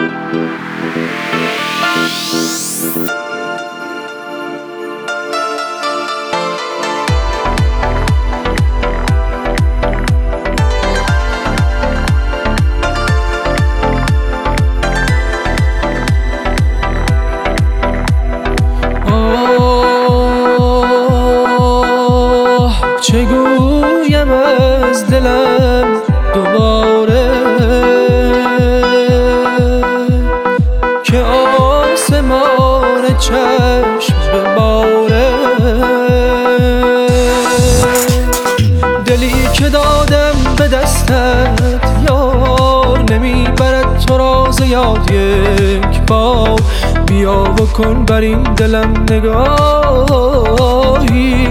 چگویم از دلم دوباره که آسمان چشم بباره، دلی که دادم به دستت یار نمیبرد تو را ز یاد یک بار. بیا بکن بر این دلم نگاهی،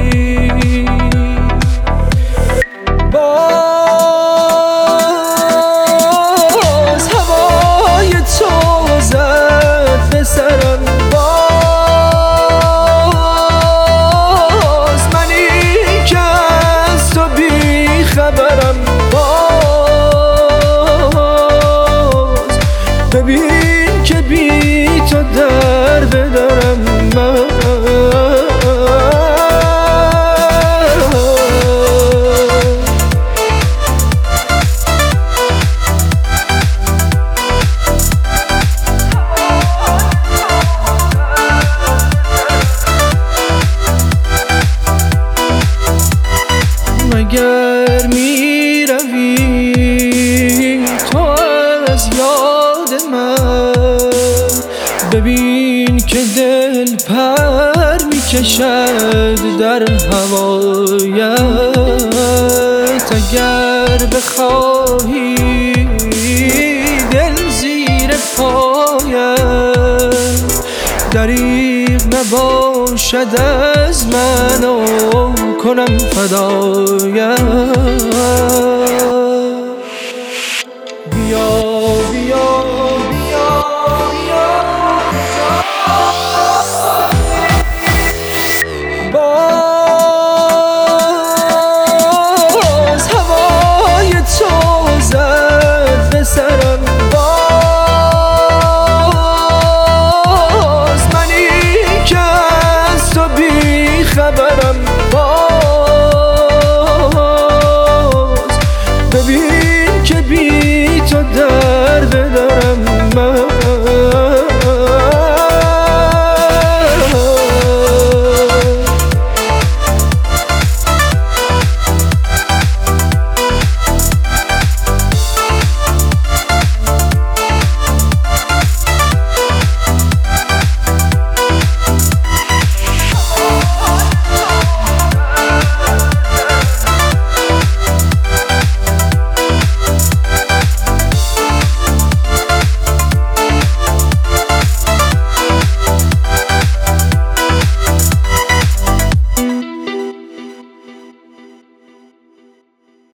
باز هوای تو زد به سرم، باز منی که از تو بی خبرم، باز ببین که بی تو در بدرم من. اگر می روی تو از یاد من، ببین که دل پر می کشد در هوایت. اگر بخواهی دل زیر پایت، دریغ نباشد از من و کنم فدایت.